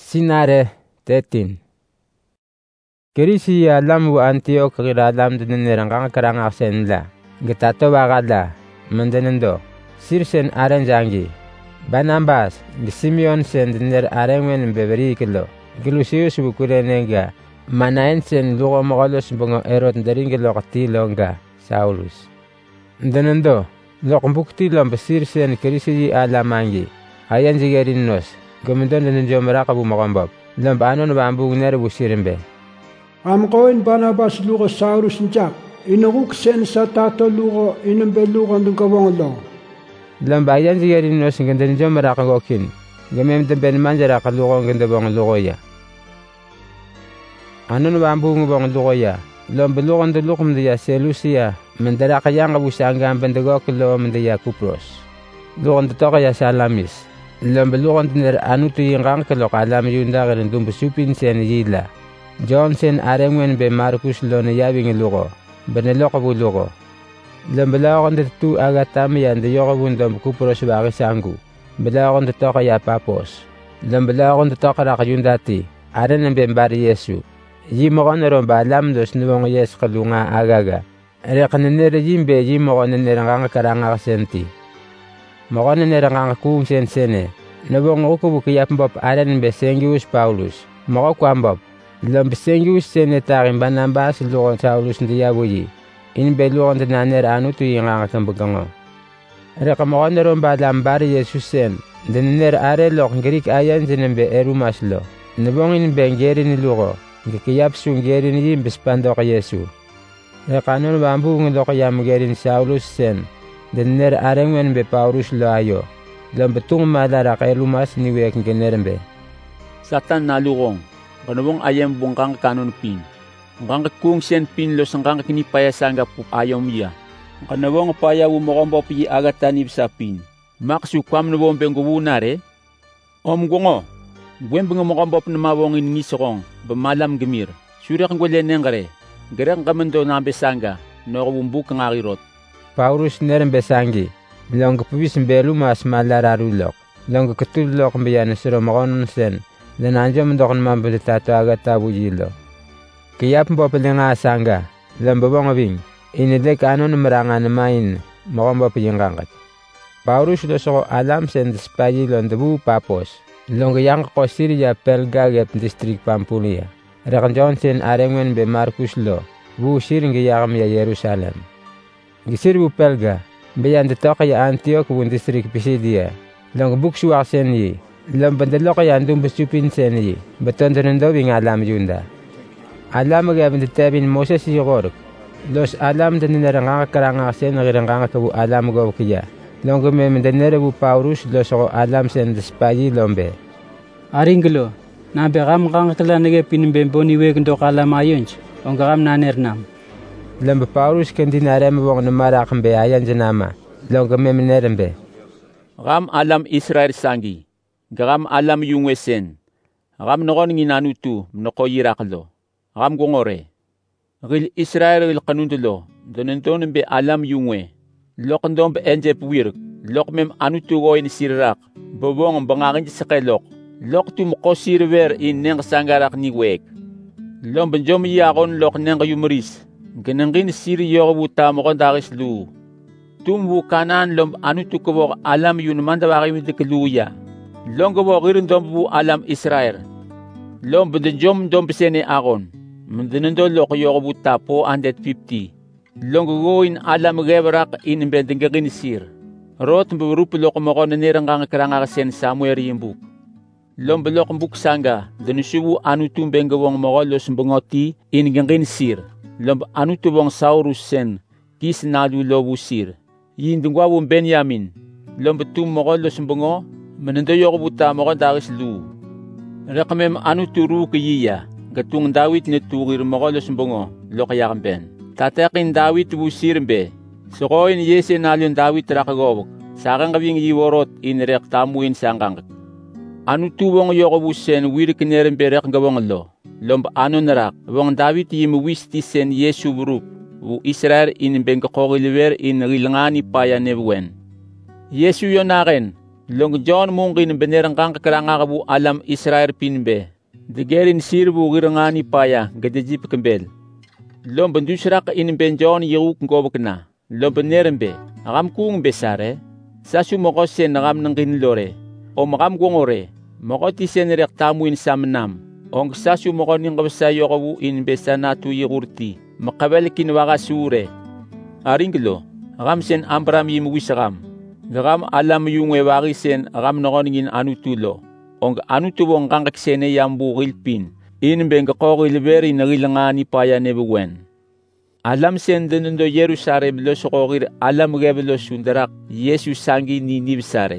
Sinare 13. Kirisi alam wa Antioch kira alam dinirang karang aksen la. Gitato bagala mandanendo. Sirsen aren jangi. Banambas Simeon sen dinir arenwen beberi kilo. Gilusius bukurenega. Manaen sen lugo mogolos bungo erot daringilo katilonga Saulus. Danando lokmbukti lombasir sen kirisi alamangi. Ayan jigerin nos. Gomendon dan jomera kabu makambob. Lambanon bambu ner busirimbe. Amkoin Barnabas lugo Saulus njak. Inuguk sen sa tato lugo inembe lugo ndungkawanglo. Lambayan jigerin nos ngandan jomera kagokin. Gamem de ben manjara kalugo ngandabong lugo ya. Anon bambu ngubong lugo ya. Lombelugo ndulukum dia Selusia. Mendara kayang kabusanga bendagok lo mendaya Kupros. Lugo ndatoka ya Salamis. Lambelugan tinir anutu yingang kalok alam yunda garin dumbusupin sen yila. Johnson arengwen be Marcus lo na yabing lugo. Beneloko bu lugo. Lambelagan tu agatam yan de yokabun dom Kupros bagi sangu. Belagan toka ya Papos. Lambelagan toka rakayundati. Aren be mbari Yesu. Yimogon ron ba alam dos nuwang yes kalunga agaga. Rekanenere yimbe yimogon nirangang karanga senti. Magonen erang kung sene. Nabong ukubu kiyap mbop aran be Sengius Paulus. Mago kwambop. Lam Sengius sene tarim Barnabas lugon Saulus ndiyabuyi. In be lugon naner anutu yingang tambugango. Reka magonen ron ba lambari Yesus sen. Dener are lok Greek ayan zinembe erumaslo. Nabong in bengerin lugo. Kiyap sungerin yim bespando ka Yesu. Reka non bambu nglo kayam gerin Saulus sen. Dener arengwen be Paulus lo ayo. Lambetung madara kay lumas ni wek ngenerembe. Satan nalugong. Kanawong ayam bungkang kanon pin. Ngkang kung sen pin lo sangkang kinipaya sangga pup ayaw miya. Kanawong paya wumokombo pi agatanib sa pin. Maksu kwam nawong bengguwunare. Gongo. Gwen bengomokombo pnamawong inisokong. Bemalam gemir. Surya kang gwalenengare. Gerang kamendo nambe sangga. Nokawumbuk ngakirot. Paulus nerembe sangi. Long pubis mbelu mas malararulok. Long ketulok mbiyan siro magonon sen. Dan anjom ndokon mambele tato agata bujilo. Kiyap mbopelenga sanga. Lambabong abing. Inilek anon merangan main. Mogombo piyengkangat. Paulus lo soko alam sen dispayi londebu Papos. Long yang ko Syria Perga gep distrik Pampulia. Rekan Johnson arengwen be Marcus lo. Bu siringi yagam ya Yerusalem. Gisir bu Perga. Bayan de toka ya Antioch bu distrik Pisidia. Long buksu aksen yi. Long bandeloka ya andum besupin sen yi. Beton tenendo bing alam yunda. Alam gabin de tabin Moses yigoruk. Los alam de neranga karanga sen ngiranga kabu alam go kiya. Long mem de nerebu Paulus los alam sen despayi lombe. Aringlo. Na begam gang tela nege pinbemboni weg ndo alam ayunch. Ongam nanernam. Lambe Paulus kendinarem wong na marakam be ayan janama. Long memenerembe. Ram alam Israel sangi. Gam alam yungwesen. Ram nogon nginanutu mnoko yiraklo. Ram gongore. Gil Israel gil kanundulo. Donenton be alam yungwe. Lok ndom be enjep wirk. Lok mem anutu goin sirrak. Bobong bangangin sakelok. Lok tu mko sirver in neng sangarak ni wek. Lom benjom yakon lok neng yumris. Genengin siri yogu tamokon daris lu. Tumbu kanan lom anutu kobok alam yun mandawaki midikeluya. Long kobok irin dombu alam Israel. Lom benjom dom pesene akon. Mendenendo lok yogu tapo 150. Long goin alam gebrak in bendengin sir. Rot berup lok mokon nerang kang keranga sen Samuel yimbuk. Lom belok mbuk sanga. Denusubu anutu bengawong mokolos mbengoti in gengin sir. Lomb anutu bong Saurus sen, kis nalu lobu sir. Yindungwabu Benyamin, lomb tum mogolo sumbongo, menendoyo buta mogon daris lu. Rekamem anutu ru kiya, gatung Dawit netugir mogolo sumbongo, lokayakam ben. Tatakin Dawit bu sirmbe, sokoin yese nalyon Dawit rakagobok, sakang kabing yiworot in rek tamuin sangkang. Anutu bong yokobu sen wirkinerembe rek gawang lo. Lomb ano narak, wong David yimuwisti sen Yesu burup, u Israel in bengkakogiliwer in rilangani paya nebwen. Yesu yonaken, Long John mungkin benerang kang keranga bu alam Israel pinbe. Degerin sirbu girangani paya gadejip kembel. Lom bendusrak in ben John yuk ngobakna. Lom benerembe. Agam kung besare. Sasu moko sen agam nangkin lore. O magam gongore. Moko ti sen rek tamu in samnam. Ong sasu moko ning kabsa yokabu in besana tu yurti. Makabel kinwaga sure. Aringlo. Agam sen ambram yimuwisagam. Gagam alam yung ewagi sen agam nokoningin anutulo. Ong anutubong kangkaksene yambu rilpin. In ben kakori liberi nagilangani paya nebuwen. Alam sen denundo Yerusalem lo sokogir alam gebelo sundarak Yesus sangi ni nibsare.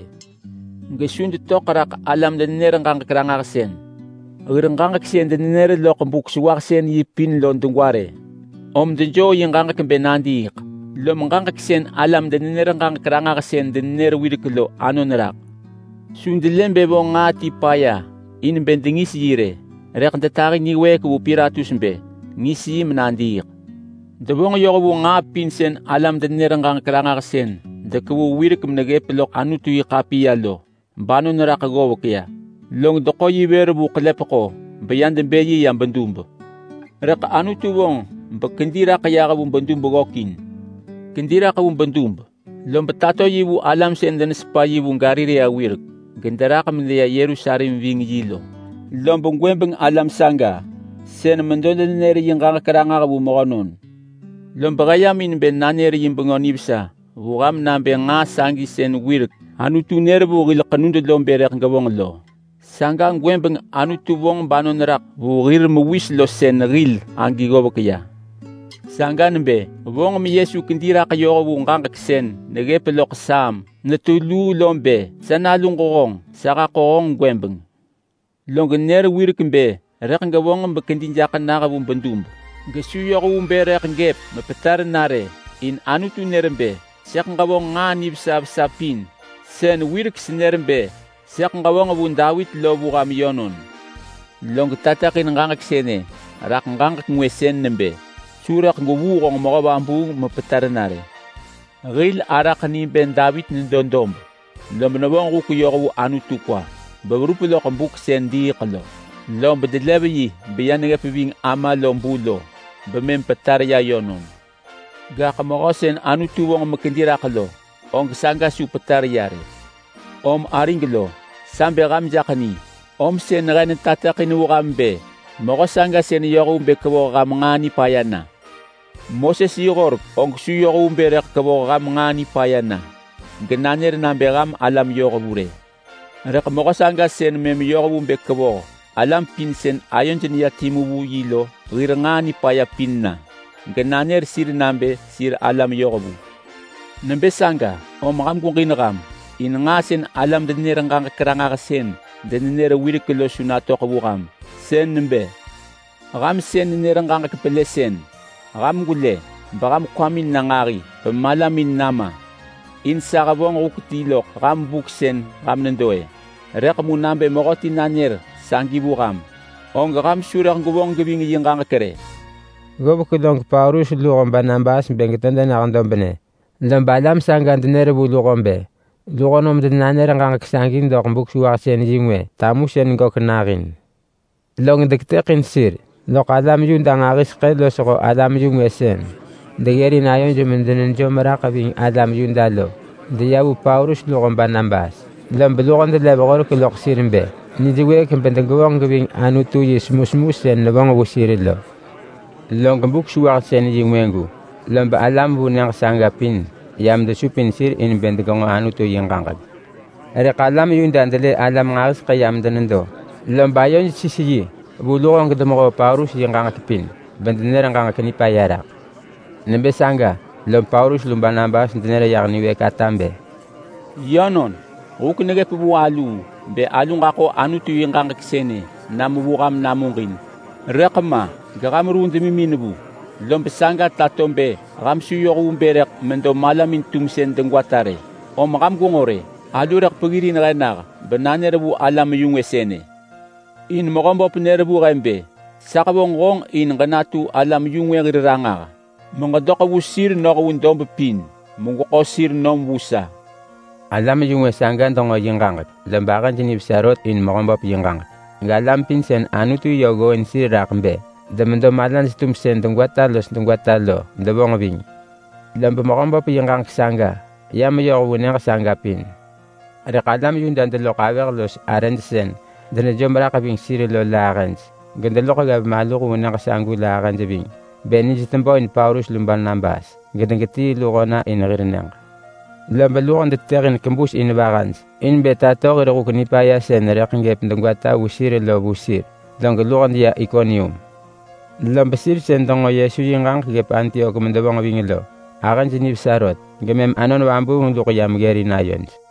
Gesundu tokarak alam denerang kangkakrangaksen. Irang kangkaksen dener lo kambuksuwaksen yipin londungware. Om denjo yung kangkakembenandik. Lo mangkaksen alam denerang kangkakrangaksen dener wiriklo ano narak. Sundilem bebo ngati paya in bendingis yire. Rekantatari ni weku piratus mbe ngisi menandik. Debong yogu nga pinsen alam denerang kangkakrangaksen. Deku wirik mnagepelok anutu yikapiyalo. Bano narakagowo kaya. Long doko yiwerbu klepako. Bayan dembeyi yang bendumbo. Reka anutu wong bakendira kaya kabung bendumbo gokin. Kendira kabung bendumbo. Long betato yiwu alam sen den spa yiwu garire ya wirik. Gendara kamilya Yerusalem ving yilo. Long bengwembeng alam sanga. Sen mendolen neri yang kangkakranga kabu mokonon. Lombagayamin ben naneri yimbengonibsa, wugam nambe nga sangi sen wirik, anutu nerbu gil kanundu lomberek ngawong lo. Sanga ngwembeng anutu wong banonerak, wugir mwis lo sen ril angi gobakya. Sanga nambe, wong mi Yesu kendira kayo wungangak sen, negepelok sam, natulu lombe, sanalung kokong, saka kokong ngwembeng. Longgener wirik mbe, rek ngawong mbekendinjakan nakabung bendumb. Gesuyo ko umberek ngep mapetar nare in anutu nerembe siak ngawong nga nibsab sapin sen wirik sinerembe siak ngawong abun Dawit lobu kamyonon long tatakin ngangak sene rak ngangak ngwesen nembe surak ngubu kong makabambu mapetar nare ril arak ni ben Dawit nindondom lomnawong kukuyo ko anutu kwa babrupulo kambuk sen di kalo lom bedelebi biyan nga pibing ama lombulo bemem petarya yonon. Gakamokosen anu tuwong makendira kalo, ong sanga su petaryare. Om aringlo, sambe ram jakani, om sen ren tatakin urambe, mokosanga sen yorumbe kabo ramngani payana. Moses yorop, ong su yorumbe rek kabo ramngani payana. Genaner nambe ram alam yorobure. Rek mokosanga sen mem yorumbe kabo. Alam pinsen ayon jenia timu yilo rirangani paya pinna. Genaner sir nambe sir alam yobu. Nambe sanga o makam kung kinakam. Inangasen alam denirang kangkakrangakasen. Denir wirikilo sunato kabukam. Sen nambe. Ram sen denirang kangkapelesen. Ram gule. Bakam kwamin nangari. Pemalamin nama. Insa kabong rukutilok. Ram buksen. Ram nandoe. Rekamu nambe mokoti nanir. Sangi bukam. Ong gam surang gubong gabing yung kangkere. Gobukudong paurus lukong banambas bengkitanda na kandong bene. Lambalam sanggan dinere bu lukong be. Lukong om dinanere kangkaksangin do kumbuk suwak sen jingwe. Tamu sen go kenarin. Long diktekin sir. Lok alam yung dangagis kelo soko alam yung wesen. Degeri na yung jumendenen jomarakabing alam yung dalo. Diyabu paurus lukong banambas. Lambulukong dilebagor kilok sirimbe. Nidiwe kempentengawang gawing anutu yismusmus sen nabang wusirilo. Long kambuk suwak sen jingwengu. Lamba alam bu nang sanggapin. Yam de supin sir in bentengawang anutu yung kangkag. Rekalam yung dandale alam ngas kayam danendo. Lamba yon sisiyi. Bulukong kadamako paurus yung kangkapin. Bentenerang kangkanipa yarak. Nembe sangga. Lom paurus lumba nambas ntenera yak niwe katambe. Yonon. Rukunege pubu alu. Be alung ako anutu yung kangkaksene. Namubukam namungin. Rekama. Gakamurun demiminubu. Lompesanga tatombe. Ramsuyo umberek mendo malamin tumsen dengwatare. O makam gongore. Alurak pagirin renak. Benanerebu alam yung esene. In makambo penerebu rembe. Sakabong gong in ganatu alam yung weriranga. Mga dokawu sir no kawundom pin. Mungko sir nom wusa. Alam yung wesangan dongo yingangit. Lambakan jinib sarot in mokombop yingangit. Ngalam pinsen anu tu yogo in si rakmbe. Demendo malan stum sen dungwatalo ndabong bing. Lamba mokombop yingang sanga. Yam yo wuneng sanga pin. Rekalam yung dandalo kawerlos arensen. Dana jombra kabing sirilo larens. Gandalo kagab malu wuneng sangu larens bing. Benin jitambo in Paulus lumbal nambas. Gadangati lugona in rineng. Lamba lugan de terin kembus in bagans. In beta tori rukuni paya sen rekingep ndungwata usir lo busir. Dong lugan dia ikonium. Lamba sir sen dongo Yesu yingang gep Antioch mendabang wingilo. Akan jinib sarot. Gemem anon wambu nguluk yam geri nayons.